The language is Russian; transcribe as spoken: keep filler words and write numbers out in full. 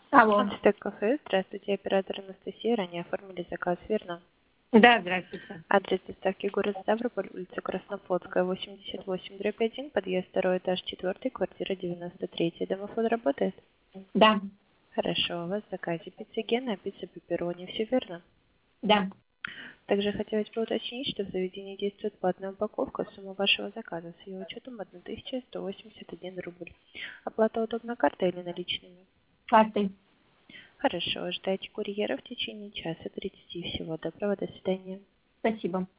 Алло. Ацтек кафе. Здравствуйте, оператор Анастасия. Ранее оформили заказ, верно? Да, здравствуйте. Адрес доставки город Ставрополь, улица Краснофлотская, восемьдесят восемь, дробь один, подъезд второй этаж, четвертый, квартира девяносто три. Домофон работает? Да, Хорошо, у вас в заказе пицца Гена, пицца пепперони, все верно? да. Также хотелось бы уточнить, что в заведении действует платная упаковка. Сумма вашего заказа с ее учетом тысяча сто восемьдесят один рубль. Оплата удобна картой или наличными? Картой. Хорошо, ждайте курьера в течение часа тридцати всего. Доброго, до свидания. Спасибо.